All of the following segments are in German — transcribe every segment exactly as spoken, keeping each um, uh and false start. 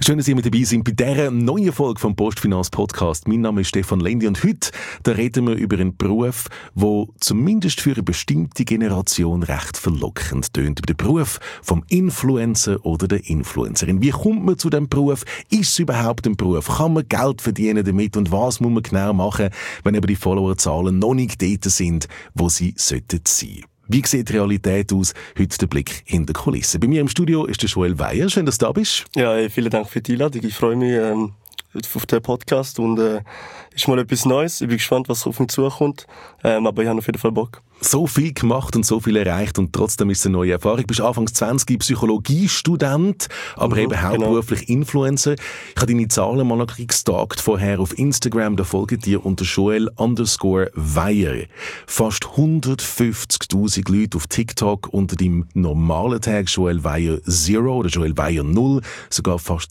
Schön, dass ihr mit dabei seid bei dieser neuen Folge vom Postfinanz-Podcast. Mein Name ist Stefan Lendi und heute da reden wir über einen Beruf, der zumindest für eine bestimmte Generation recht verlockend tönt. Über den Beruf vom Influencer oder der Influencerin. Wie kommt man zu diesem Beruf? Ist es überhaupt ein Beruf? Kann man Geld verdienen damit? Und was muss man genau machen, wenn eben die Followerzahlen noch nicht dort sind, wo sie sollten sein? Wie sieht die Realität aus? Heute der Blick hinter die Kulissen. Bei mir im Studio ist der Joel Weyer. Schön, dass du da bist. Ja, vielen Dank für die Einladung. Ich freue mich ähm, auf den Podcast und äh, ist mal etwas Neues. Ich bin gespannt, was auf mich zukommt. Ähm, aber ich habe auf jeden Fall Bock. So viel gemacht und so viel erreicht und trotzdem ist es eine neue Erfahrung. Du bist Anfangs zwanzig, Psychologiestudent, aber mhm, eben hauptberuflich genau. Influencer. Ich habe deine Zahlen mal noch gestalkt vorher auf Instagram. Da folgen dir unter Joel underscore Weyer fast hundertfünfzigtausend Leute auf TikTok unter dem normalen Tag Joel Weyer Zero oder Joel Weyer Null sogar fast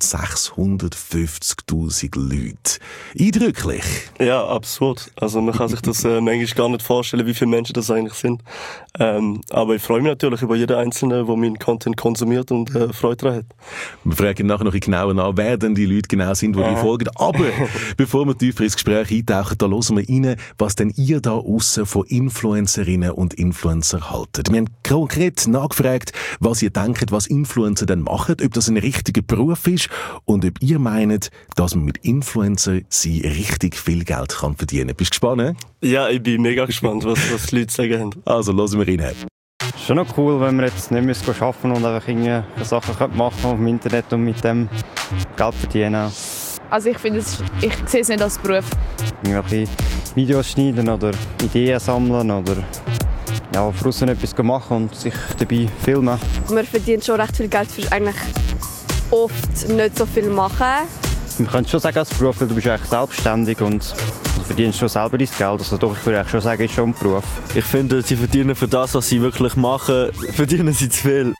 sechshundertfünfzigtausend Leute. Eindrücklich. Ja, absurd. Also man kann sich das äh, manchmal gar nicht vorstellen, wie viele Menschen das eigentlich sind. Ähm, aber ich freue mich natürlich über jeden Einzelnen, der meinen Content konsumiert und äh, Freude daran hat. Wir fragen nachher noch genauer nach, wer denn die Leute genau sind, die dir folgen. Aber bevor wir tiefer ins Gespräch eintauchen, da hören wir rein, was denn ihr da aussen von Influencerinnen und Influencer haltet. Wir haben konkret nachgefragt, was ihr denkt, was Influencer denn machen, ob das ein richtiger Beruf ist und ob ihr meint, dass man mit Influencer sie richtig viel Geld kann verdienen. Bist du gespannt? Ja, ich bin mega gespannt, was, was die Leute sagen haben. Also, hören wir rein. Schon noch cool, wenn wir jetzt nicht müssen arbeiten und einfach irgendwelche Sachen machen auf dem Internet und mit dem Geld verdienen. Also ich finde, ich sehe es nicht als Beruf. Irgendwelche Videos schneiden oder Ideen sammeln oder ja, draussen etwas machen und sich dabei filmen. Man verdient schon recht viel Geld für eigentlich oft nicht so viel machen. Man könnte schon sagen als Beruf, weil du bist eigentlich selbstständig und du verdienst schon selber dein Geld. Also doch, ich würde eigentlich schon sagen, es ist schon ein Beruf. Ich finde, sie verdienen für das, was sie wirklich machen, verdienen sie zu viel.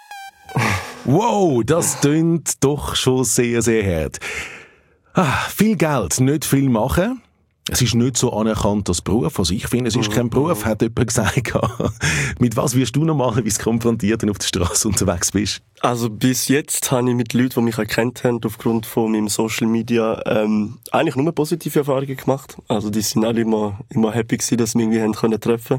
Wow, das klingt doch schon sehr, sehr hart. Ah, viel Geld, nicht viel machen. Es ist nicht so anerkannt als Beruf. Also ich finde, es ist kein Beruf, hat jemand gesagt. Mit was wirst du normalerweise konfrontiert, wenn du auf der Straße unterwegs bist? Also bis jetzt habe ich mit Leuten, die mich erkannt haben, aufgrund von meinem Social Media, ähm, eigentlich nur positive Erfahrungen gemacht. Also die sind alle immer, immer happy gewesen, dass sie mich irgendwie haben können treffen.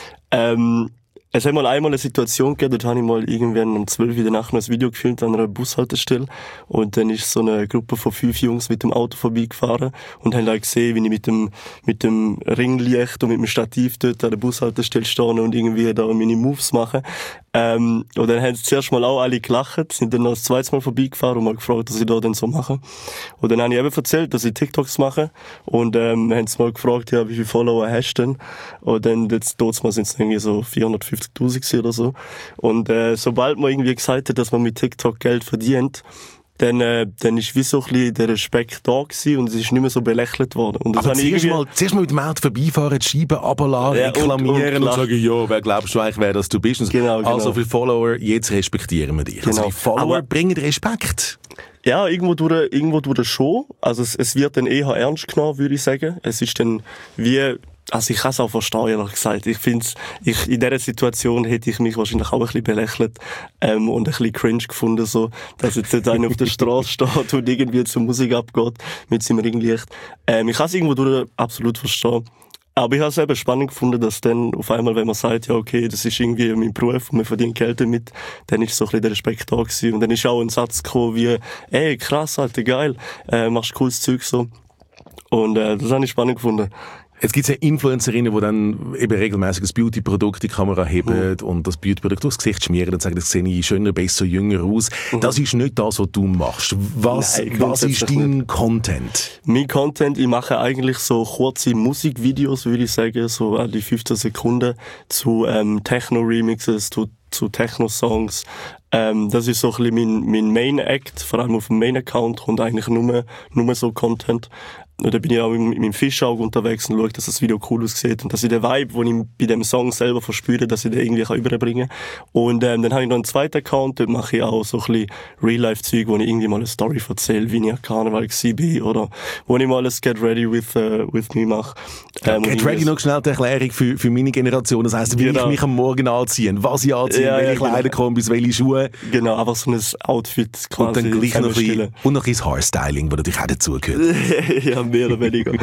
Ähm, Es hat mal einmal eine Situation gegeben, dort habe ich mal irgendwann um zwölf Uhr in der Nacht noch ein Video gefilmt an einer Bushaltestelle. Und dann ist so eine Gruppe von fünf Jungs mit dem Auto vorbeigefahren und haben halt gesehen, wie ich mit dem, mit dem Ringlicht und mit dem Stativ dort an der Bushaltestelle stehe und irgendwie da meine Moves mache. Ähm, und dann haben sie zuerst mal auch alle gelacht, sind dann noch das zweite Mal vorbeigefahren und mal gefragt, was ich da denn so mache. Und dann habe ich eben erzählt, dass ich TikToks mache. Und, ähm, haben sie mal gefragt, ja, wie viele Follower hast du denn? Und dann, jetzt, dort mal sind es irgendwie so vierhundertfünfzigtausend oder so. Und, äh, sobald man irgendwie gesagt hat, dass man mit TikTok Geld verdient, dann, äh, dann ist wie so ein bisschen der Respekt da gewesen und es ist nicht mehr so belächelt worden. Und das aber habe zuerst, ich mal, zuerst mal mit dem Auto vorbeifahren, die Scheiben runterlassen, ja, reklamieren und, und, und sagen, ja, wer glaubst du eigentlich, wer das du bist? Und genau, genau. Also viele Follower, jetzt respektieren wir dich. Genau. Also die Follower aber bringen Respekt. Ja, irgendwo durch, irgendwo durch schon. Also es, es wird dann eher ernst genommen, würde ich sagen. Es ist dann wie, also ich kann es auch verstehen, ehrlich gesagt. Ich finde ich, in dieser Situation hätte ich mich wahrscheinlich auch ein bisschen belächelt, ähm, und ein bisschen cringe gefunden, so, dass jetzt nicht einer auf der Straße steht und irgendwie zur Musik abgeht, mit seinem Ringlicht. Ähm, ich kann es irgendwo durch absolut verstehen. Aber ich habe es eben spannend gefunden, dass dann auf einmal, wenn man sagt, ja okay, das ist irgendwie mein Beruf und man verdient Geld damit, dann ist so ein bisschen der Respekt da gewesen. Und dann ist auch ein Satz gekommen wie, ey, krass, Alter, geil, äh, machst cooles Zeug so. Und äh, das habe ich spannend gefunden. Jetzt gibt es ja Influencerinnen, die dann eben regelmäßig das Beauty-Produkt in die Kamera heben mhm. und das Beauty-Produkt durchs Gesicht schmieren und sagen, das sehe ich schöner, besser, jünger aus. Mhm. Das ist nicht das, was du machst. Was, Nein, was ist dein nicht. Content? Mein Content, ich mache eigentlich so kurze Musikvideos, würde ich sagen, so an die fünfzehn Sekunden zu ähm, Techno-Remixes, zu, zu Techno-Songs. Ähm, das ist so ein bisschen mein, mein Main-Act, vor allem auf dem Main-Account kommt eigentlich nur, nur so Content. Und da bin ich auch mit, mit meinem Fischauge unterwegs und schaue, dass das Video cool aussieht und dass ich den Vibe, den ich bei dem Song selber verspüre, dass ich den irgendwie kann überbringen kann. Und ähm, dann habe ich noch einen zweiten Account, dort mache ich auch so ein bisschen Real-Life-Zeug, wo ich irgendwie mal eine Story erzähle, wie ich an Karneval war oder wo ich mal ein Get Ready with, uh, with Me mache. Ähm, Get Ready noch schnell die Erklärung für, für meine Generation. Das heisst, wie genau. ich mich am Morgen anziehen, was ich anziehe, ja, welche ja, Kleider genau. kommen, bis welche Schuhe. Genau, einfach so ein Outfit quasi. Und dann gleich noch ein bisschen, und noch ein bisschen Haarstyling, das natürlich auch dazugehört. Ja, mehr oder weniger.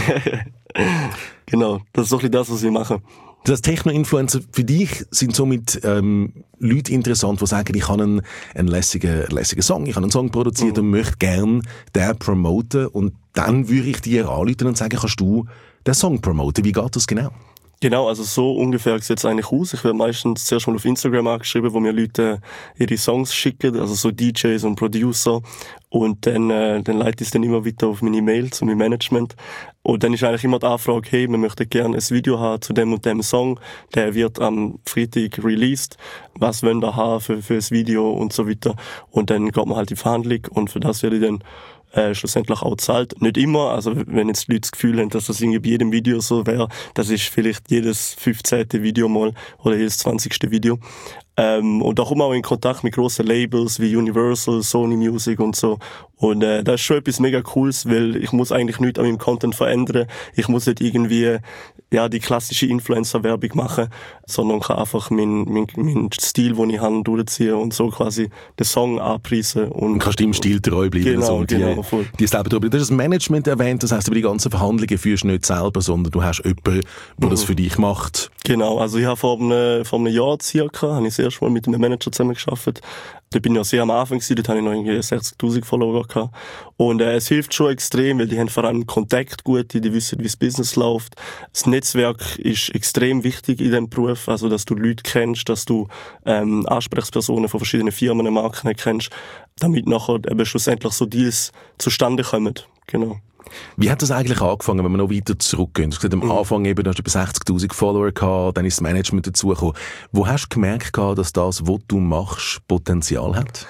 Genau, das ist doch ein bisschen das, was ich mache. Das Techno-Influencer für dich sind somit ähm, Leute interessant, die sagen, ich habe einen, einen lässigen, lässigen Song, ich habe einen Song produziert mhm. und möchte gerne den promoten. Und dann würde ich dir anrufen und sagen, kannst du den Song promoten? Wie geht das genau? Genau, also so ungefähr sieht es eigentlich aus. Ich werde meistens zuerst mal auf Instagram angeschrieben, wo mir Leute ihre Songs schicken, also so D Js und Producer. Und dann, äh, dann leite ich es dann immer weiter auf meine Mail zu meinem Management. Und dann ist eigentlich immer die Anfrage, hey, wir möchten gerne ein Video haben zu dem und dem Song. Der wird am Freitag released. Was wollen wir haben für, für das Video und so weiter. Und dann geht man halt in die Verhandlung und für das werde ich dann Äh, schlussendlich auch zahlt. Nicht immer, also wenn jetzt Leute das Gefühl haben, dass das irgendwie bei jedem Video so wäre, das ist vielleicht jedes fünfzehnte Video mal oder jedes zwanzigste Video. Ähm, und da kommen wir auch in Kontakt mit grossen Labels wie Universal, Sony Music und so. Und äh, das ist schon etwas mega Cooles, weil ich muss eigentlich nichts an meinem Content verändern. Ich muss nicht irgendwie ja die klassische Influencer-Werbung machen, sondern kann einfach meinen mein, mein Stil, den ich habe, durchziehen und so quasi den Song anpreisen. Und, und kannst du im Stil treu bleiben. Genau, so, die, genau, voll. Die selber drüber. Du hast das Management erwähnt, das heisst, über die ganzen Verhandlungen führst du nicht selber, sondern du hast jemanden, der mhm. das für dich macht. Genau, also ich habe vor einem, vor einem Jahr circa, habe ich das erste Mal mit einem Manager zusammengearbeitet. Da bin ich ja sehr am Anfang gewesen, dort habe ich noch irgendwie sechzigtausend Follower gehabt. Und äh, es hilft schon extrem, weil die haben vor allem Kontakt gut, die wissen, wie das Business läuft. Das Netzwerk ist extrem wichtig in diesem Beruf, also dass du Leute kennst, dass du ähm, Ansprechpersonen von verschiedenen Firmen und Marken kennst, damit nachher eben schlussendlich so Deals zustande kommen. Genau. Wie hat das eigentlich angefangen, wenn wir noch weiter zurückgehen? Du hast gesagt, am mhm. Anfang eben, du hast über sechzigtausend Follower gehabt, dann ist das Management dazugekommen. Wo hast du gemerkt, dass das, was du machst, Potenzial hat?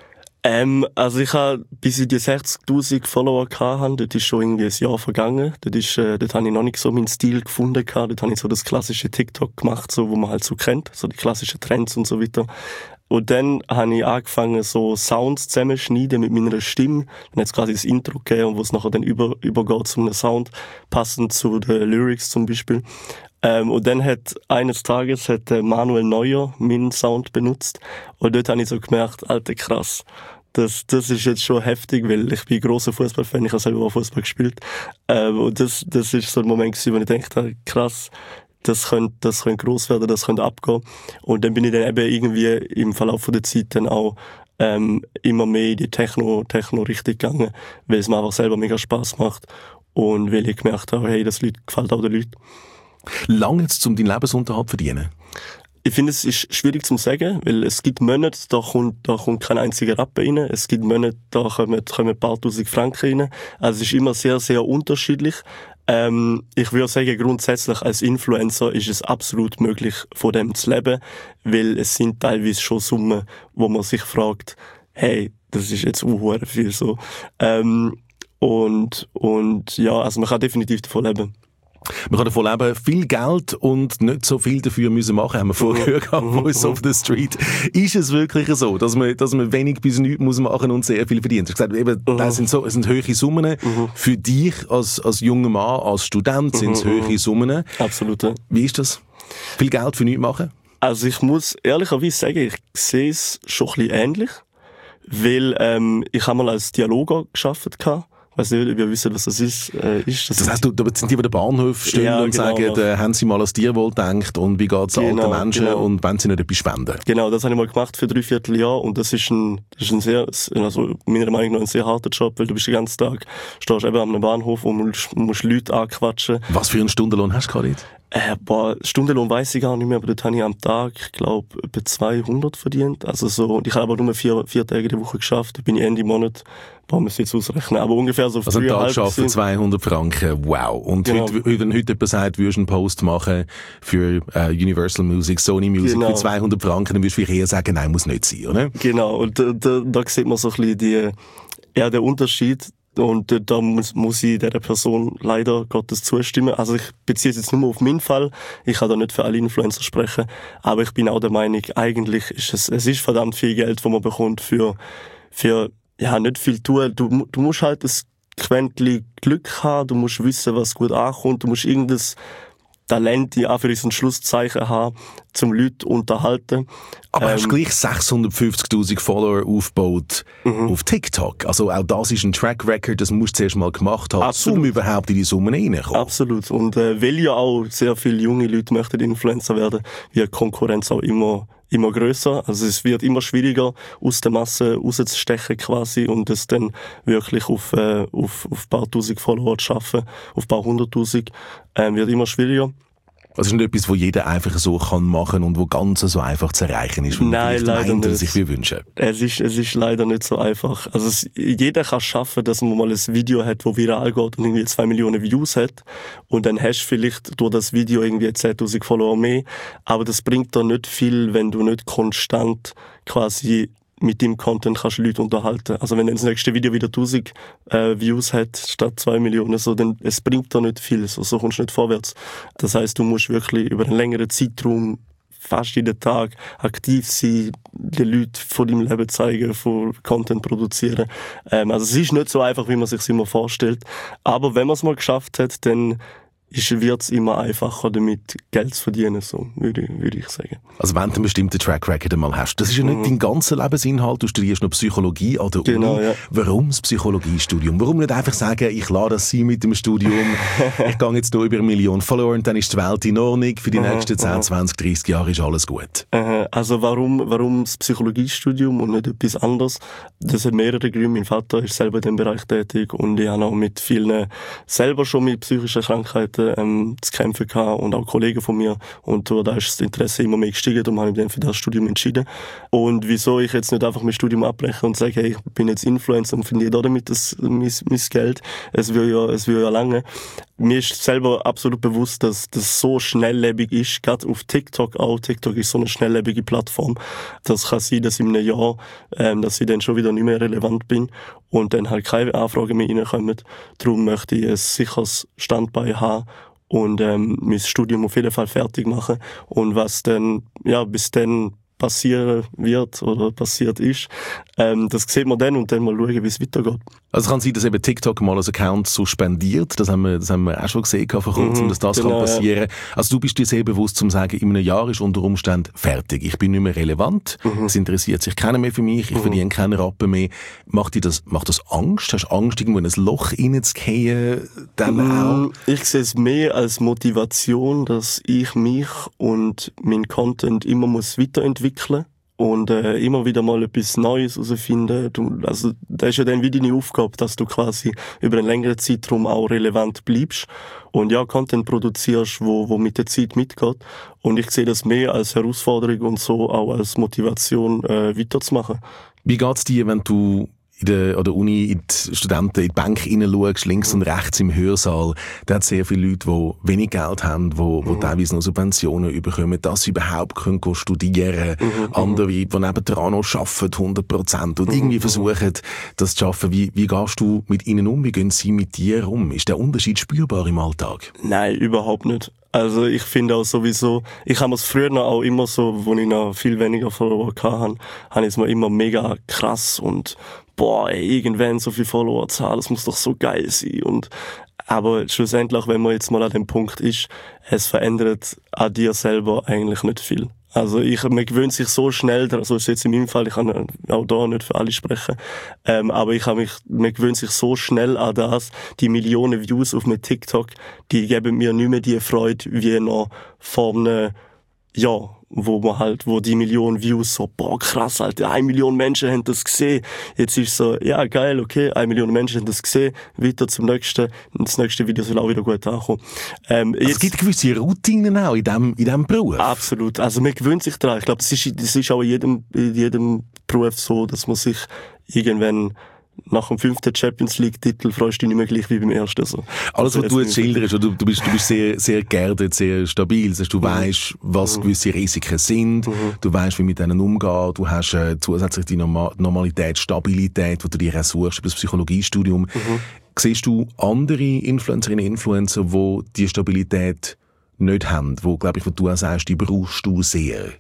Ähm, also ich habe, bis ich die sechzigtausend Follower hatte, dort ist schon irgendwie ein Jahr vergangen. Dort ist, äh, dort habe ich noch nicht so meinen Stil gefunden gehabt. Dort habe ich so das klassische TikTok gemacht, so, wo man halt so kennt, so die klassischen Trends und so weiter. Und dann habe ich angefangen, so Sounds zusammenschneiden mit meiner Stimme. Dann hat es quasi das Intro gegeben, wo es nachher dann über, übergeht zu einem Sound, passend zu den Lyrics zum Beispiel. Ähm, und dann hat eines Tages hat Manuel Neuer meinen Sound benutzt. Und dort habe ich so gemerkt, Alter, krass. Das, das ist jetzt schon heftig, weil ich bin grosser Fußballfan, ich habe selber auch Fußball gespielt. Ähm, und das, das ist so ein Moment gewesen, wo ich dachte, krass, das könnte, das könnte gross werden, das könnte abgehen. Und dann bin ich dann eben irgendwie im Verlauf der Zeit dann auch ähm, immer mehr in die Techno, Techno-Richtung gegangen, weil es mir einfach selber mega Spass macht und weil ich gemerkt habe, hey, das Lied gefällt auch den Leuten. Lange jetzt, um deinen Lebensunterhalt zu verdienen? Ich finde, es ist schwierig zu sagen, weil es gibt Monate, da kommt, da kommt kein einziger Rapper rein. Es gibt Monate, da kommen, kommen ein paar tausend Franken rein. Also es ist immer sehr, sehr unterschiedlich. Ähm, ich würde sagen, grundsätzlich als Influencer ist es absolut möglich, von dem zu leben, weil es sind teilweise schon Summen, wo man sich fragt, hey, das ist jetzt unhuere viel so. Ähm, und, und ja, also man kann definitiv davon leben. Man kann davon leben, viel Geld und nicht so viel dafür müssen machen, haben wir vorher gehört, Voice of the Street. Ist es wirklich so, dass man, dass man wenig bis nichts muss machen und sehr viel verdient? Du hast gesagt, eben, das sind so, es sind hohe Summen. Mhm. Für dich als, als junger Mann, als Student sind es mhm. hohe Summen. Absolut, ja. Wie ist das? Viel Geld für nichts machen? Also ich muss ehrlicherweise sagen, ich sehe es schon ein bisschen ähnlich, weil ähm, ich habe mal als Dialoger gearbeitet gehabt. Ich weiss nicht, ob ihr wisst, was das ist. Äh, ist das das heißt, du, da sind die, die den Bahnhof stehen ja, und genau, sagen, äh, haben sie mal an das Tierwohl gedacht und wie geht es genau, alten Menschen genau. und wenn sie nicht etwas spenden? Genau, das habe ich mal gemacht für drei Vierteljahr und das ist ein, das ist ein sehr, also meiner Meinung nach ein sehr harter Job, weil du bist den ganzen Tag, stehst eben am Bahnhof und musst, musst Leute anquatschen. Was für einen Stundenlohn hast du gerade? Äh, boah, Stundenlohn weiss ich gar nicht mehr, aber dort habe ich am Tag, ich glaube, etwa zweihundert verdient. Also so, und ich habe aber nur vier, vier Tage in der Woche geschafft, da bin ich Ende Monat, boah, muss ich jetzt ausrechnen, aber ungefähr so also früher ein Tag arbeiten zweihundert Franken, wow. Und genau. heute, wenn heute jemand sagt, würdest du einen Post machen für äh, Universal Music, Sony Music genau. für zweihundert Franken, dann würdest du vielleicht eher sagen, nein, muss nicht sein, oder? Genau, und da, da, da sieht man so ein bisschen die, ja, der Unterschied Und äh, da muss, muss ich dieser Person leider Gottes zustimmen. Also ich beziehe es jetzt nur auf meinen Fall. Ich kann da nicht für alle Influencer sprechen. Aber ich bin auch der Meinung, eigentlich ist es, es ist verdammt viel Geld, das man bekommt für, für, ja, nicht viel tun. Du, du musst halt ein Quäntchen Glück haben, du musst wissen, was gut ankommt, du musst irgendein Talent, in Anführungs- und Schlusszeichen haben, zum Leute unterhalten. Aber ähm, hast du gleich sechshundertfünfzigtausend Follower aufgebaut mhm. auf TikTok? Also auch das ist ein Track Record, das musst du zuerst mal gemacht haben, Absolut. um überhaupt in die Summen reinzukommen. Absolut. Und äh, weil ja auch sehr viele junge Leute möchten Influencer werden, wird die Konkurrenz auch immer immer grösser. Also es wird immer schwieriger, aus der Masse rauszustechen quasi und es dann wirklich auf, äh, auf, auf ein paar tausend Follower zu schaffen, auf ein paar hunderttausend, äh, wird immer schwieriger. Also es ist nicht etwas, wo jeder einfach so kann machen und wo ganz so einfach zu erreichen ist, wie Nein, leider meint, nicht. sich wir wünschen. Es ist, es ist leider nicht so einfach. Also es, jeder kann schaffen, dass man mal ein Video hat, wo viral geht und irgendwie zwei Millionen Views hat. Und dann hast du vielleicht durch das Video irgendwie zehntausend Follower mehr. Aber das bringt dir nicht viel, wenn du nicht konstant quasi mit dem Content kannst du Leute unterhalten. Also wenn das nächste Video wieder tausend äh, Views hat, statt zwei Millionen, so, dann es bringt da nicht viel. So, so kommst du nicht vorwärts. Das heisst, du musst wirklich über einen längeren Zeitraum fast jeden Tag aktiv sein, den Leuten von deinem Leben zeigen, von Content produzieren. Ähm, also es ist nicht so einfach, wie man sich immer vorstellt. Aber wenn man es mal geschafft hat, dann wird es immer einfacher, damit Geld zu verdienen, so würde ich, würde ich sagen. Also wenn du einen bestimmten Track Record einmal hast, das ist ja nicht Mhm. dein ganzer Lebensinhalt, du studierst noch Psychologie an der Genau, Uni. ja. Warum das Psychologiestudium? Warum nicht einfach sagen, ich lasse das sein mit dem Studium, ich gehe jetzt hier über eine Million Follower und dann ist die Welt in Ordnung, für die Mhm. nächsten zehn, zwanzig, dreissig Jahre ist alles gut. Äh, also warum, warum das Psychologiestudium und nicht etwas anderes? Das hat mehrere Gründe. Mein Vater ist selber in diesem Bereich tätig und ich habe auch mit vielen selber schon mit psychischen Krankheiten ähm, zu kämpfen gehabt und auch Kollegen von mir. Und da ist das Interesse immer mehr gestiegen, darum habe ich mich dann für das Studium entschieden. Und wieso ich jetzt nicht einfach mein Studium abbreche und sage, hey, ich bin jetzt Influencer und verdiene damit das, mein, mein Geld. Es will ja, es will ja lange. Mir ist selber absolut bewusst, dass das so schnelllebig ist, gerade auf TikTok auch. TikTok ist so eine schnelllebige Plattform. Das kann sein, dass in einem Jahr, ähm, dass ich dann schon wieder nicht mehr relevant bin und dann halt keine Anfragen mehr reinkommen. Darum möchte ich ein sicheres Standbein haben und ähm, mein Studium auf jeden Fall fertig machen. Und was dann, ja, bis dann passieren wird oder passiert ist, ähm, das sieht man dann und dann mal schauen, wie es weitergeht. Also es kann sein, dass eben TikTok mal als Account suspendiert, das haben wir, das haben wir auch schon gesehen vor kurzem, Mhm, dass das genau, kann passieren. Ja. Also du bist dir sehr bewusst, zum sagen, in einem Jahr ist unter Umständen fertig, ich bin nicht mehr relevant, Mhm. es interessiert sich keiner mehr für mich, ich Mhm. verdiene keinen Rappen mehr. Macht dir das, macht das Angst? Hast du Angst, irgendwo in ein Loch reinzugehen? Dann auch? Ich sehe es mehr als Motivation, dass ich mich und mein Content immer muss weiterentwickeln und äh, immer wieder mal etwas Neues herausfinden. Du, also das ist ja dann wie deine Aufgabe, dass du quasi über einen längeren Zeitraum auch relevant bleibst und ja, Content produzierst, wo, wo mit der Zeit mitgeht. Und ich sehe das mehr als Herausforderung und so auch als Motivation, äh, weiterzumachen. Wie geht's dir, wenn du in der, an der Uni in die Studenten in die Bank hineinschaust, links und rechts im Hörsaal, da hat sehr viele Leute, die wenig Geld haben, die, die mhm. teilweise noch Subventionen bekommen, dass sie überhaupt können studieren können. Mhm. Andere, die nebendran noch arbeiten, hundert Prozent, und mhm. irgendwie versuchen, das zu schaffen. Wie, wie gehst du mit ihnen um? Wie gehen sie mit dir um? Ist der Unterschied spürbar im Alltag? Nein, überhaupt nicht. Also ich finde auch sowieso, ich habe es früher noch auch immer so, wo ich noch viel weniger Follower hatte, habe ich es mir immer mega krass und boah, ey, irgendwann so viel Follower zu haben, das muss doch so geil sein. Und aber schlussendlich, wenn man jetzt mal an dem Punkt ist, es verändert an dir selber eigentlich nicht viel. Also ich, man gewöhnt sich so schnell, also ist jetzt in meinem Fall, ich kann auch da nicht für alle sprechen, ähm, aber ich habe mich, man gewöhnt sich so schnell an das, die Millionen Views auf meinem TikTok, die geben mir nicht mehr die Freude wie noch vor einem Jahr, wo man halt, wo die Millionen Views so, boah krass, Alter, eine Million Menschen haben das gesehen. Jetzt ist so, ja geil, okay, eine Million Menschen haben das gesehen, weiter zum nächsten, und das nächste Video soll auch wieder gut ankommen. Ähm, also es gibt gewisse Routinen auch in diesem in dem Beruf. Absolut, also man gewöhnt sich daran. Ich glaube, das ist, das ist auch in jedem, in jedem Beruf so, dass man sich irgendwann nach dem fünften Champions League-Titel freust du dich nicht mehr gleich wie beim ersten. So. Alles, also was du jetzt schilderst, du, du bist, du bist sehr, sehr geerdet, sehr stabil. Das heißt, du mhm. weißt, was mhm. gewisse Risiken sind. Mhm. Du weißt, wie mit denen umgehen. Du hast äh, zusätzlich die Norma- Normalität, Stabilität, die du dir auch suchst über das Psychologiestudium. Mhm. Siehst du andere Influencerinnen und Influencer, die die Stabilität nicht haben? Wo, glaube ich, wo du auch sagst, die brauchst du sehr?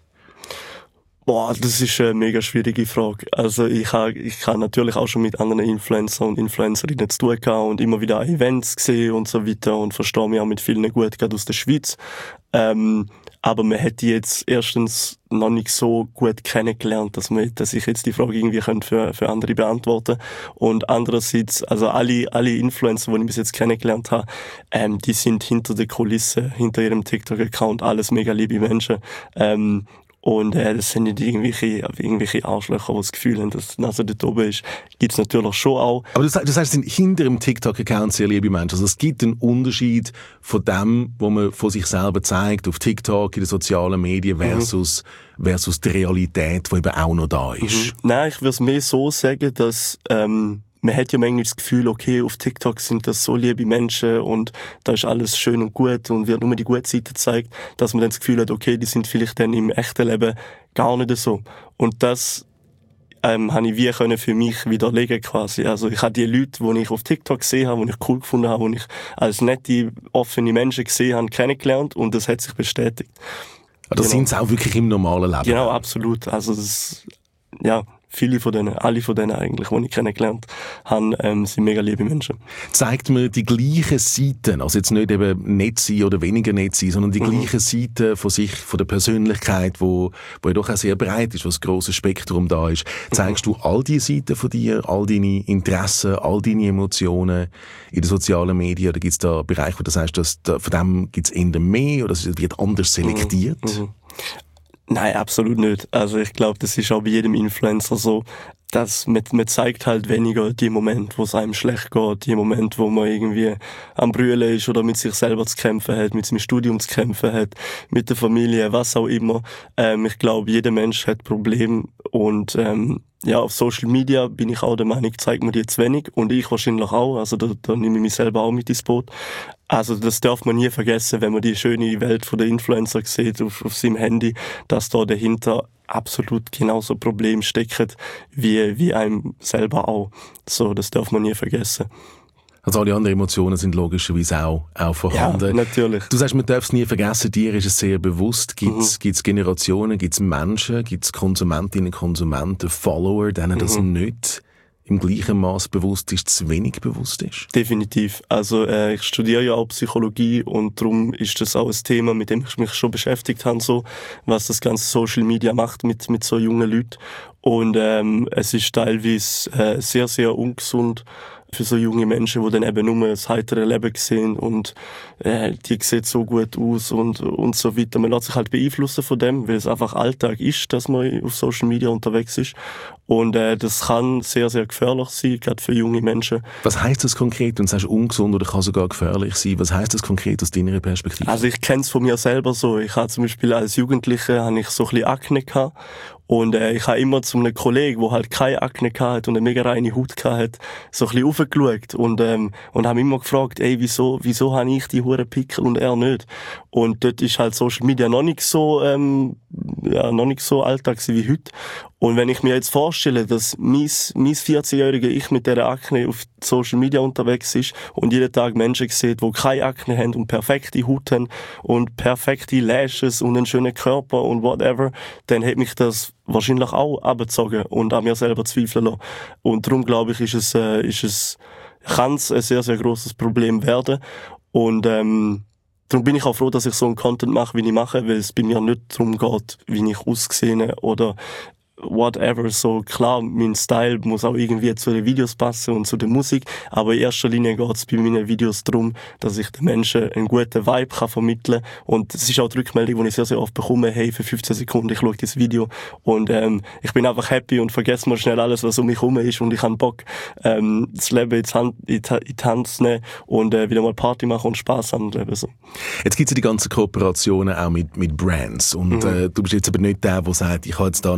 Boah, das ist eine mega schwierige Frage. Also ich habe ich habe natürlich auch schon mit anderen Influencer und Influencerinnen zu tun gehabt und immer wieder Events gesehen und so weiter und verstehe mich auch mit vielen gut, gerade aus der Schweiz. Ähm, aber man hätte jetzt erstens noch nicht so gut kennengelernt, dass man, dass ich jetzt die Frage irgendwie könnte für, für andere beantworten. Und andererseits, also alle, alle Influencer, die ich bis jetzt kennengelernt habe, ähm, die sind hinter der Kulisse, hinter ihrem TikTok-Account alles mega liebe Menschen. Ähm, Und äh, das sind nicht irgendwelche, irgendwelche Arschlöcher, die das Gefühl haben, dass die Nase dort oben ist. Gibt's natürlich schon auch. Aber du sagst, du sagst, es sind hinter dem TikTok-Account sehr liebe Menschen. Also es gibt einen Unterschied von dem, was man von sich selber zeigt, auf TikTok, in den sozialen Medien, versus, mhm. versus die Realität, die eben auch noch da ist. Mhm. Nein, ich würde es mehr so sagen, dass ähm, man hat ja manchmal das Gefühl, okay, auf TikTok sind das so liebe Menschen und da ist alles schön und gut und wird nur die gute Seite gezeigt, dass man dann das Gefühl hat, okay, die sind vielleicht dann im echten Leben gar nicht so. Und das ähm, habe ich wie können für mich widerlegen quasi. Also ich habe die Leute, die ich auf TikTok gesehen habe, die ich cool gefunden habe, die ich als nette, offene Menschen gesehen habe, kennengelernt und das hat sich bestätigt. Aber das genau. sind sie auch wirklich im normalen Leben? Genau, absolut. Also das, ja... Viele von denen, alle von denen eigentlich, die ich kennengelernt habe, ähm, sind mega liebe Menschen. Zeigt mir die gleichen Seiten, also jetzt nicht eben nett sein oder weniger nett sein, sondern die mhm. gleichen Seiten von sich, von der Persönlichkeit, wo, wo ja doch auch sehr breit ist, wo ein grosses Spektrum da ist. Zeigst mhm. du all diese Seiten von dir, all deine Interessen, all deine Emotionen in den sozialen Medien? Oder gibt es da Bereiche, wo du sagst, dass da, von dem gibt es eher mehr oder es wird anders selektiert? Mhm. Mhm. Nein, absolut nicht. Also ich glaube, das ist auch bei jedem Influencer so, dass man, man zeigt halt weniger die Momente, wo es einem schlecht geht, die Momente, wo man irgendwie am Brüllen ist oder mit sich selber zu kämpfen hat, mit seinem Studium zu kämpfen hat, mit der Familie, was auch immer. Ähm, ich glaube, jeder Mensch hat Probleme und ähm, ja, auf Social Media bin ich auch der Meinung, zeigt man die zu wenig und ich wahrscheinlich auch, also da, da nehme ich mich selber auch mit ins Boot. Also das darf man nie vergessen, wenn man die schöne Welt von der Influencer sieht auf, auf seinem Handy, dass da dahinter absolut genauso Probleme stecken wie, wie einem selber auch. So, das darf man nie vergessen. Also alle anderen Emotionen sind logischerweise auch, auch vorhanden. Ja, natürlich. Du sagst, man darf es nie vergessen, dir ist es sehr bewusst. Gibt es mhm. Generationen, gibt es Menschen, gibt es Konsumentinnen, Konsumenten, Follower, denen mhm. das nicht im gleichen Maß bewusst ist, zu wenig bewusst ist? Definitiv. Also äh, ich studiere ja auch Psychologie und darum ist das auch ein Thema, mit dem ich mich schon beschäftigt habe, so, was das ganze Social Media macht mit, mit so jungen Leuten. Und ähm, es ist teilweise äh, sehr, sehr ungesund für so junge Menschen, die dann eben nur das heitere Leben sehen und äh, die sieht so gut aus und und so weiter. Man lässt sich halt beeinflussen von dem, weil es einfach Alltag ist, dass man auf Social Media unterwegs ist. Und äh, das kann sehr, sehr gefährlich sein, gerade für junge Menschen. Was heisst das konkret? Wenn du sagst ungesund oder kann sogar gefährlich sein, was heisst das konkret aus deiner Perspektive? Also ich kenne es von mir selber so. Ich habe zum Beispiel als Jugendlicher habe ich so ein bisschen Akne gehabt. Und äh, ich habe immer zu einem Kollegen, der halt keine Akne hatte und eine mega reine Haut hatte, so ein bisschen raufgeschaut und, ähm, und habe immer gefragt, ey, wieso, wieso habe ich die hure Pickel und er nicht? Und dort ist halt Social Media noch nicht so, ähm, ja, noch nicht so Alltag wie heute. Und wenn ich mir jetzt vorstelle, dass mein, mein vierzehn-jähriger Ich mit dieser Akne auf Social Media unterwegs ist und jeden Tag Menschen sieht, die keine Akne haben und perfekte Haut haben und perfekte Lashes und einen schönen Körper und whatever, dann hat mich das wahrscheinlich auch abgezogen und an mir selber zweifeln lassen. Und darum glaube ich, ist es, äh, ist es, kann es ein sehr, sehr grosses Problem werden. Und, ähm, darum bin ich auch froh, dass ich so einen Content mache, wie ich mache, weil es bei mir nicht darum geht, wie ich aussehe oder whatever. So klar, mein Style muss auch irgendwie zu den Videos passen und zu der Musik, aber in erster Linie geht es bei meinen Videos darum, dass ich den Menschen einen guten Vibe kann vermitteln kann. Und es ist auch die Rückmeldung, die ich sehr, sehr oft bekomme, hey, für fünfzehn Sekunden, ich schaue das Video und ähm, ich bin einfach happy und vergesse mal schnell alles, was um mich herum ist und ich habe Bock, ähm, das Leben in die Hand, in die Hand zu nehmen und äh, wieder mal Party machen und Spass am Leben. So. Jetzt gibt es ja die ganzen Kooperationen auch mit, mit Brands und mhm. äh, du bist jetzt aber nicht der, der sagt, ich habe jetzt da noch irgendwie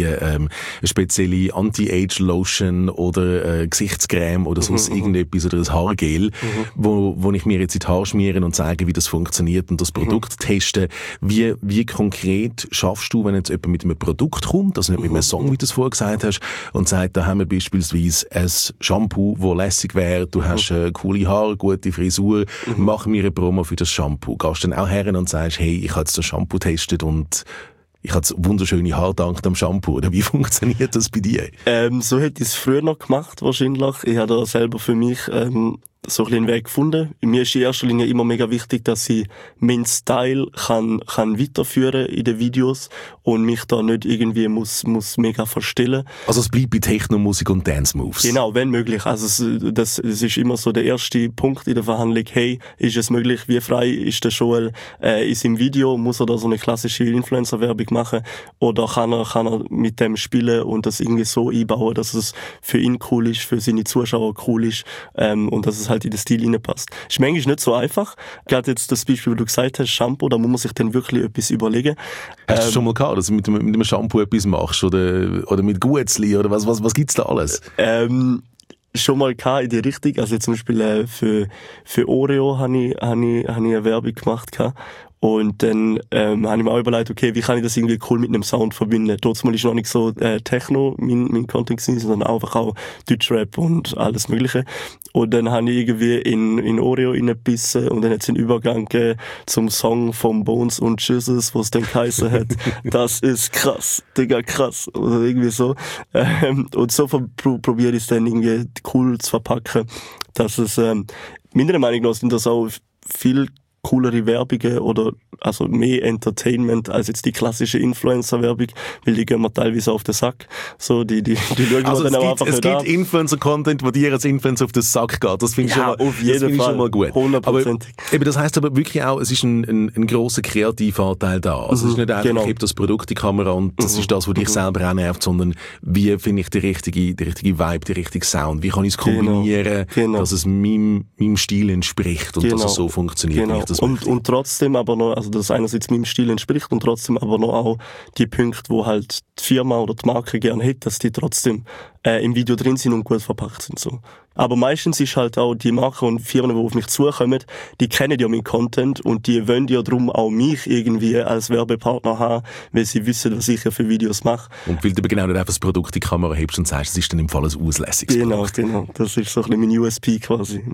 wie ähm, eine spezielle Anti-Age-Lotion oder äh, Gesichtscreme oder sonst mhm. irgendetwas oder ein Haargel, mhm. wo, wo ich mir jetzt in die Haare schmiere und zeige, wie das funktioniert und das Produkt mhm. testen. Wie, wie konkret schaffst du, wenn jetzt jemand mit einem Produkt kommt, also nicht mit einem Song, wie du es vorher gesagt hast, und sagt, da haben wir beispielsweise ein Shampoo, das lässig wäre, du hast äh, coole Haare, gute Frisur, mhm. mach mir eine Promo für das Shampoo. Gehst du dann auch her und sagst, hey, ich habe jetzt das Shampoo getestet und ich habe wunderschöne Haare dank dem Shampoo. Oder wie funktioniert das bei dir? Ähm, so hätte ich es früher noch gemacht, wahrscheinlich. Ich habe da selber für mich ähm, so ein bisschen einen Weg gefunden. Mir ist in erster Linie immer mega wichtig, dass ich meinen Style kann, kann weiterführen in den Videos und mich da nicht irgendwie muss, muss mega verstellen. Also es bleibt bei Techno-Musik und Dance-Moves? Genau, wenn möglich. Also es, das, das ist immer so der erste Punkt in der Verhandlung. Hey, ist es möglich? Wie frei ist der Joel? Äh, ist im Video? Muss er da so eine klassische Influencer-Werbung machen? Oder kann er, kann er mit dem spielen und das irgendwie so einbauen, dass es für ihn cool ist, für seine Zuschauer cool ist, ähm, und dass es halt in den Stil reinpasst. Ist manchmal nicht so einfach. Gerade jetzt das Beispiel, wie du gesagt hast, Shampoo, da muss man sich dann wirklich etwas überlegen. Hast ähm, du schon mal gehabt, dass du mit, mit einem Shampoo etwas machst? Oder, oder mit Guetzli? Oder was, was, was gibt's da alles? Ähm, schon mal gehabt in die Richtung. Also zum Beispiel äh, für, für Oreo habe ich, habe ich, habe ich eine Werbung gemacht gehabt. Und dann ähm, habe ich mir auch überlegt, okay, wie kann ich das irgendwie cool mit einem Sound verbinden? Trotzdem ist noch nicht so äh, Techno mein, mein Content gewesen, sondern einfach auch Deutschrap und alles Mögliche. Und dann habe ich irgendwie in, in Oreo reingebissen und dann hat es einen Übergang gegeben zum Song von Bones und Jesus, wo es dann geheißen hat, das ist krass, Digga, krass. Oder irgendwie so. Ähm, und so pro- probiere ich es dann irgendwie cool zu verpacken, dass es, ähm, meiner Meinung nach sind das auch viel coolere Werbungen oder also mehr Entertainment als jetzt die klassische Influencer-Werbung, weil die gehen mir teilweise auf den Sack. So, die, die, die schauen also wir dann auch gibt, einfach es nicht gibt an. Influencer-Content, wo dir als Influencer auf den Sack geht. Das finde ich, Ja, schon mal, auf jeden das find ich Fall. schon mal gut. hundertprozentig. Aber, eben, das heisst aber wirklich auch, es ist ein, ein, ein grosser Kreativanteil da. Also Mhm, es ist nicht einfach, genau. ich heb das Produkt in die Kamera und das Mhm, ist das, was dich mhm. selber auch nervt, sondern wie finde ich die richtige, die richtige Vibe, die richtige Sound? Wie kann ich es kombinieren, Genau, genau. dass es meinem, meinem Stil entspricht und dass Genau. es so funktioniert, Genau. wie ich das und, möchte? und trotzdem aber noch, also das einerseits meinem Stil entspricht und trotzdem aber noch auch die Punkte, wo halt die Firma oder die Marke gerne hätte, dass die trotzdem äh, im Video drin sind und gut verpackt sind. So. Aber meistens ist halt auch die Marken und Firmen, die auf mich zukommen, die kennen ja meinen Content und die wollen ja darum auch mich irgendwie als Werbepartner haben, weil sie wissen, was ich ja für Videos mache. Und weil du genau nicht einfach das Produkt in die Kamera hebst und sagst, es ist dann im Fall ein auslässiges Genau, Produkt. genau. Das ist so ein bisschen mein U S P quasi.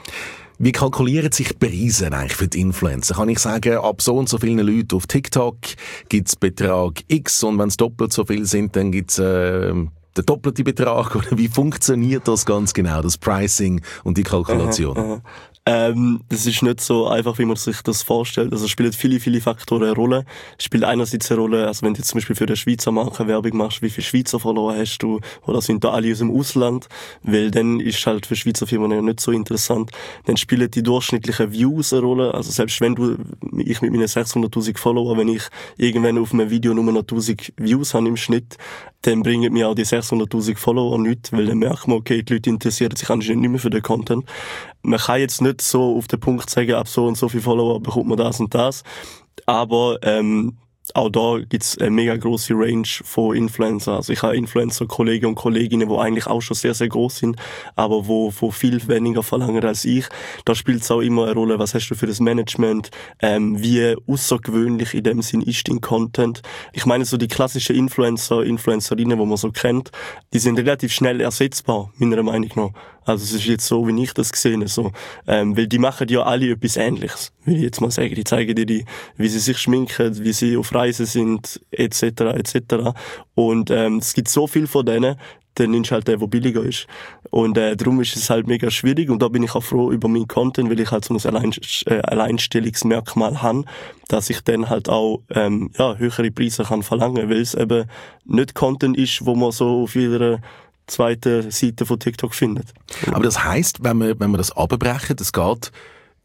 Wie kalkulieren sich Preise eigentlich für die Influencer? Kann ich sagen, ab so und so vielen Leuten auf TikTok gibt's Betrag X und wenn es doppelt so viel sind, dann gibt's äh, den doppelten Betrag? Oder wie funktioniert das ganz genau, das Pricing und die Kalkulation? Aha, aha. Ähm, das ist nicht so einfach, wie man sich das vorstellt. Also es spielen viele, viele Faktoren eine Rolle. Es spielt einerseits eine Rolle, also wenn du jetzt zum Beispiel für eine Schweizer Marke Werbung machst, wie viele Schweizer Follower hast du, oder sind da alle aus dem Ausland? Weil dann ist halt für Schweizer Firmen ja nicht so interessant. Dann spielen die durchschnittlichen Views eine Rolle. Also selbst wenn du, ich mit meinen sechshunderttausend Follower, wenn ich irgendwann auf einem Video nur noch tausend Views habe im Schnitt, dann bringen mir auch die sechshunderttausend Follower nichts, weil dann merkt man, okay, die Leute interessieren sich anscheinend nicht mehr für den Content. Man kann jetzt nicht so auf den Punkt sagen, ab so und so viele Follower bekommt man das und das, aber ähm, auch da gibt's eine mega grosse Range von Influencer. Also ich habe Influencer-Kollegen und Kolleginnen, die eigentlich auch schon sehr, sehr groß sind, aber wo, wo viel weniger verlangen als ich. Da spielt es auch immer eine Rolle, was hast du für das Management, ähm, wie außergewöhnlich in dem Sinn ist dein Content. Ich meine, so die klassischen Influencer, Influencerinnen, die man so kennt, die sind relativ schnell ersetzbar, meiner Meinung nach. Also es ist jetzt so, wie ich das gesehen so, ähm, weil die machen ja alle etwas Ähnliches, will ich jetzt mal sagen. Die zeigen dir, die, wie sie sich schminken, wie sie auf Reisen sind, et cetera et cetera. Und ähm, es gibt so viel von denen, dann nimmst du halt den, der billiger ist. Und äh, darum ist es halt mega schwierig und da bin ich auch froh über meinen Content, weil ich halt so ein Allein, äh, Alleinstellungsmerkmal habe, dass ich dann halt auch ähm, ja, höhere Preise kann verlangen, weil es eben nicht Content ist, wo man so auf jeder zweite Seite von TikTok findet. Aber das heisst, wenn wir, wenn wir das abbrechen, das geht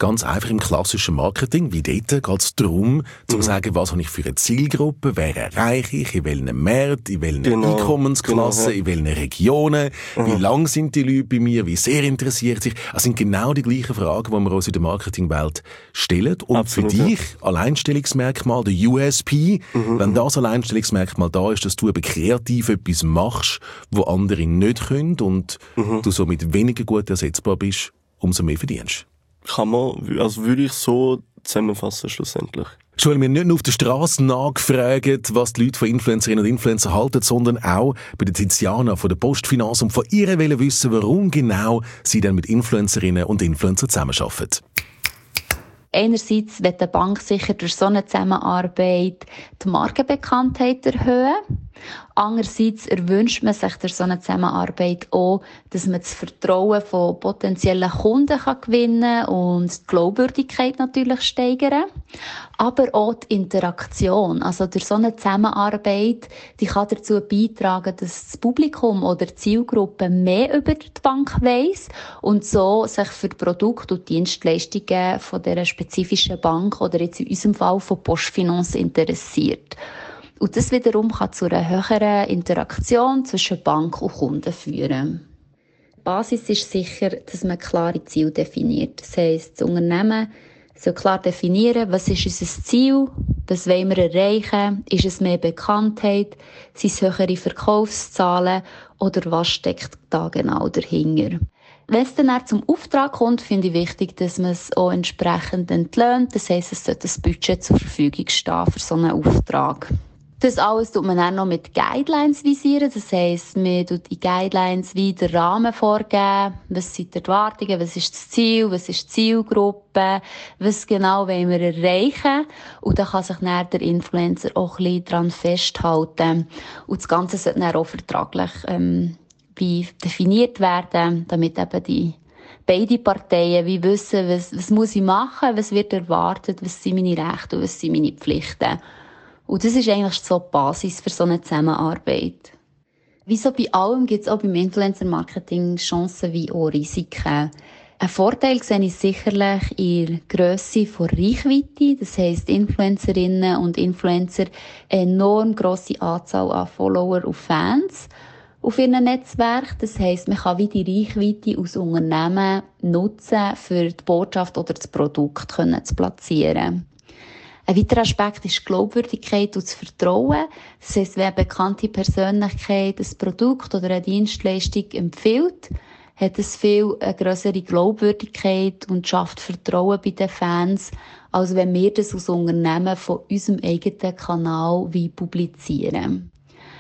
ganz einfach im klassischen Marketing, wie dort, geht es darum, mhm. zu sagen, was habe ich für eine Zielgruppe, wer erreiche ich, in welchen Märkten, in welchen genau. Einkommensklassen, genau, ja. in welchen Regionen, mhm. wie lang sind die Leute bei mir, wie sehr interessiert sich. Das sind genau die gleichen Fragen, die wir uns in der Marketingwelt stellen. Und Absolut, für dich, ja. Alleinstellungsmerkmal, der U S P, mhm. wenn das Alleinstellungsmerkmal da ist, dass du eben kreativ etwas machst, wo andere nicht können und mhm. du somit weniger gut ersetzbar bist, umso mehr verdienst. Kann man, also würde ich so zusammenfassen schlussendlich. Schon, wir nicht nur auf der Straße nachgefragt, was die Leute von Influencerinnen und Influencer halten, sondern auch bei der Tiziana von der Postfinance und von ihr wollen wissen, warum genau sie dann mit Influencerinnen und Influencern zusammenarbeiten. Einerseits wird die Bank sicher durch so eine Zusammenarbeit die Markenbekanntheit erhöhen. Andererseits erwünscht man sich durch so eine Zusammenarbeit auch, dass man das Vertrauen von potenziellen Kunden kann gewinnen und die Glaubwürdigkeit natürlich steigern. Aber auch die Interaktion. Also durch so eine Zusammenarbeit, die kann dazu beitragen, dass das Publikum oder die Zielgruppe mehr über die Bank weiss und so sich für die Produkte und Dienstleistungen von dieser spezifischen Bank oder jetzt in unserem Fall von Postfinance interessiert. Und das wiederum kann zu einer höheren Interaktion zwischen Bank und Kunden führen. Die Basis ist sicher, dass man klare Ziele definiert. Das heisst, das Unternehmen soll klar definieren, was ist unser Ziel, was wollen wir erreichen, ist es mehr Bekanntheit, sind es höhere Verkaufszahlen oder was steckt da genau dahinter. Wenn es dann zum Auftrag kommt, finde ich wichtig, dass man es auch entsprechend entlöhnt. Das heisst, es sollte ein Budget zur Verfügung stehen für so einen Auftrag. Das alles tut man dann noch mit Guidelines visieren. Das heisst, man tut in Guidelines wie den Rahmen vorgeben. Was sind die Erwartungen? Was ist das Ziel? Was ist die Zielgruppe? Was genau wollen wir erreichen? Und dann kann sich dann der Influencer auch ein bisschen daran festhalten. Und das Ganze sollte dann auch vertraglich, ähm, wie definiert werden, damit eben die beide Parteien wie wissen, was, was muss ich machen, was wird erwartet, was sind meine Rechte und was sind meine Pflichten. Und das ist eigentlich so die Basis für so eine Zusammenarbeit. Wie so bei allem gibt es auch beim Influencer-Marketing Chancen wie auch Risiken. Ein Vorteil sehe ich sicherlich in der Grösse von Reichweite. Das heisst, Influencerinnen und Influencer eine enorm grosse Anzahl an Follower und Fans auf ihrem Netzwerk. Das heisst, man kann wie die Reichweite aus Unternehmen nutzen, für die Botschaft oder das Produkt zu platzieren. Ein weiterer Aspekt ist die Glaubwürdigkeit und das Vertrauen. Das heisst, wenn eine bekannte Persönlichkeit ein Produkt oder eine Dienstleistung empfiehlt, hat es viel eine grössere Glaubwürdigkeit und schafft Vertrauen bei den Fans, als wenn wir das als Unternehmen von unserem eigenen Kanal wie publizieren.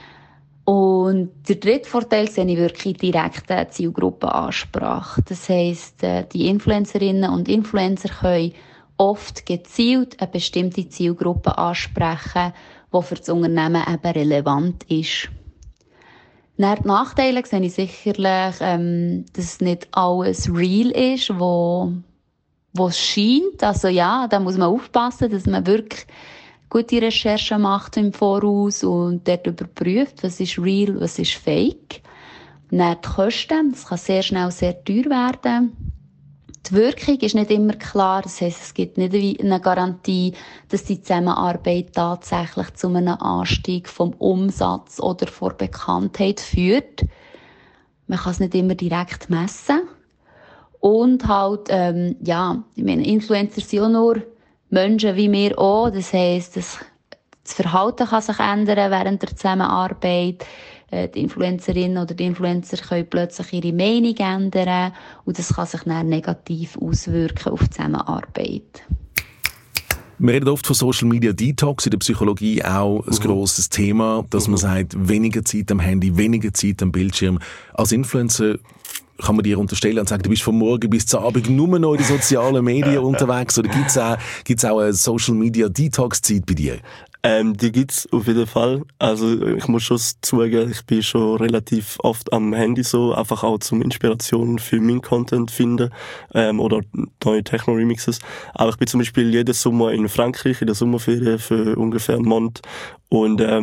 Und der dritte Vorteil sehe ich wirklich direkte Zielgruppenansprache. Das heisst, die Influencerinnen und Influencer können oft gezielt eine bestimmte Zielgruppe ansprechen, die für das Unternehmen eben relevant ist. Dann die Nachteile sehe ich sicherlich, ähm, dass nicht alles real ist, wo, wo es scheint. Also ja, da muss man aufpassen, dass man wirklich gute Recherchen macht im Voraus und dort überprüft, was ist real, was ist fake. Dann die Kosten, das kann sehr schnell sehr teuer werden. Die Wirkung ist nicht immer klar, das heisst, es gibt nicht eine Garantie, dass die Zusammenarbeit tatsächlich zu einem Anstieg vom Umsatz oder von Bekanntheit führt. Man kann es nicht immer direkt messen. Und halt, ähm, ja, ich meine, Influencer sind auch nur Menschen wie wir auch. Das heisst, das, das Verhalten kann sich ändern während der Zusammenarbeit. Die Influencerinnen oder die Influencer können plötzlich ihre Meinung ändern und das kann sich dann negativ auswirken auf die Zusammenarbeit. Wir reden oft von Social Media Detox, in der Psychologie auch ein mhm. grosses Thema, dass mhm. man sagt, weniger Zeit am Handy, weniger Zeit am Bildschirm. Als Influencer kann man dir unterstellen und sagen, du bist von morgen bis zum Abend nur noch in den sozialen Medien unterwegs, oder gibt es auch, gibt's auch eine Social Media Detox Zeit bei dir? Ähm, die gibt's auf jeden Fall. Also ich muss schon zugeben, ich bin schon relativ oft am Handy so, einfach auch zum Inspiration für meinen Content finden ähm, oder neue Techno-Remixes. Aber ich bin zum Beispiel jeden Sommer in Frankreich in der Sommerferien für ungefähr einen Monat und ähm,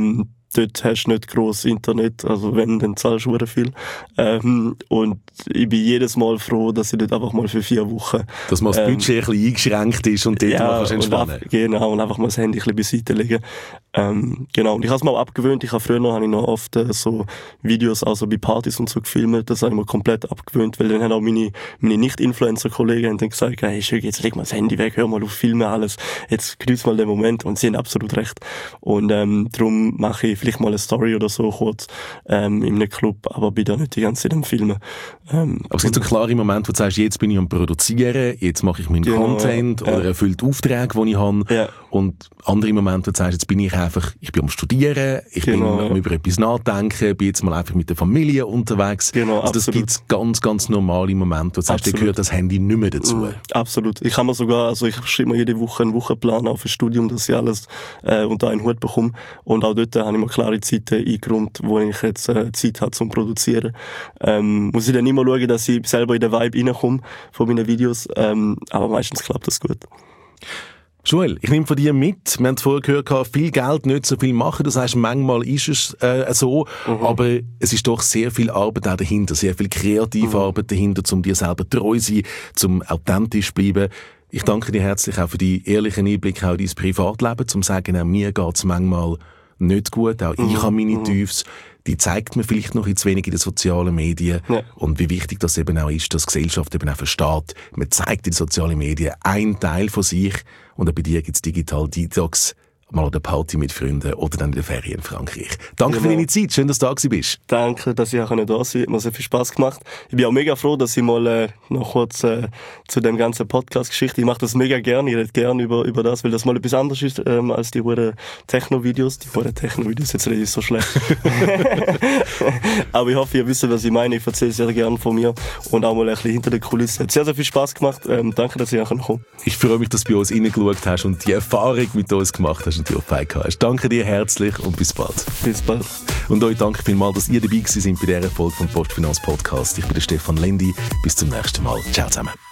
dort hast du nicht gross Internet, also wenn, dann zahlst du viel. Ähm, und ich bin jedes Mal froh, dass ich dort einfach mal für vier Wochen... Dass man das ähm, Budget ein bisschen eingeschränkt ist und dort ja, mal kannst entspannen. Und genau, und einfach mal das Handy ein bisschen beiseite legen. Ähm, genau, und ich habe es mal abgewöhnt. Ich habe früher noch, habe ich noch oft äh, so Videos, also bei Partys und so gefilmt. Das habe ich mir komplett abgewöhnt, weil dann haben auch meine, meine Nicht-Influencer-Kollegen dann gesagt, hey, Schögi, jetzt leg mal das Handy weg, hör mal auf, filme alles. Jetzt genieß mal den Moment. Und sie haben absolut recht. Und ähm, darum mache ich vielleicht mal eine Story oder so kurz ähm, in einem Club, aber bin da nicht die ganze Zeit am Filmen. Ähm, aber es gibt so klare Momente, wo du sagst, jetzt bin ich am Produzieren, jetzt mache ich meinen genau, Content oder ja. erfülle die Aufträge, die ich habe. Ja. Und andere Momente, wo du sagst, jetzt bin ich einfach, ich bin am Studieren, ich genau, bin am ja. über etwas nachdenken, bin jetzt mal einfach mit der Familie unterwegs. Genau, also das gibt es ganz, ganz normale Momente, wo du sagst, dir gehört das Handy nicht mehr dazu. Mm, absolut. Ich kann mir sogar, also ich schreibe mir jede Woche einen Wochenplan auf ein Studium, dass ich alles äh, unter einen Hut bekomme. Und auch dort habe ich mir klare Zeiten eingeräumt, wo ich jetzt äh, Zeit habe zum Produzieren. Ähm, muss ich dann immer schauen, dass ich selber in den Vibe reinkomme von meinen Videos. Ähm, aber meistens klappt das gut. Joel, ich nehme von dir mit, wir haben es vorher gehört, viel Geld, nicht so viel machen, das heißt, manchmal ist es äh, so, mhm. aber es ist doch sehr viel Arbeit auch dahinter, sehr viel kreative mhm. Arbeit dahinter, um dir selber treu zu sein, um authentisch zu bleiben. Ich danke dir herzlich auch für die ehrlichen Einblicke auch in dein Privatleben, um zu sagen, auch mir geht es manchmal nicht gut, auch ich mhm. habe meine Tiefs. Die zeigt man vielleicht noch zu wenig in den sozialen Medien. Ja. Und wie wichtig das eben auch ist, dass die Gesellschaft eben auch versteht. Man zeigt in den sozialen Medien einen Teil von sich und auch bei dir gibt es Digital Detox, mal an der Party mit Freunden oder dann in der Ferien in Frankreich. Danke genau. für deine Zeit, schön, dass du da gewesen bist. Danke, dass ich auch da sein konnte. Hat mir sehr viel Spass gemacht. Ich bin auch mega froh, dass ich mal äh, noch kurz äh, zu dem ganzen Podcast-Geschichte, ich mache das mega gerne, ich rede gerne über, über das, weil das mal etwas anderes ist ähm, als die hure Techno-Videos. Die hure Techno-Videos, jetzt rede ich so schlecht. Aber ich hoffe, ihr wisst, was ich meine. Ich erzähle sehr gerne von mir und auch mal ein bisschen hinter der Kulisse. Hat sehr, sehr viel Spass gemacht. Ähm, danke, dass ich auch noch komme. Ich freue mich, dass du bei uns reingeschaut hast und die Erfahrung mit uns gemacht hast. Und die hast. Danke dir herzlich und bis bald. Bis bald. Und euch danke vielmals, dass ihr dabei gewesen seid bei dieser Folge vom Postfinanz Podcast. Ich bin der Stefan Lendi. Bis zum nächsten Mal. Ciao zusammen.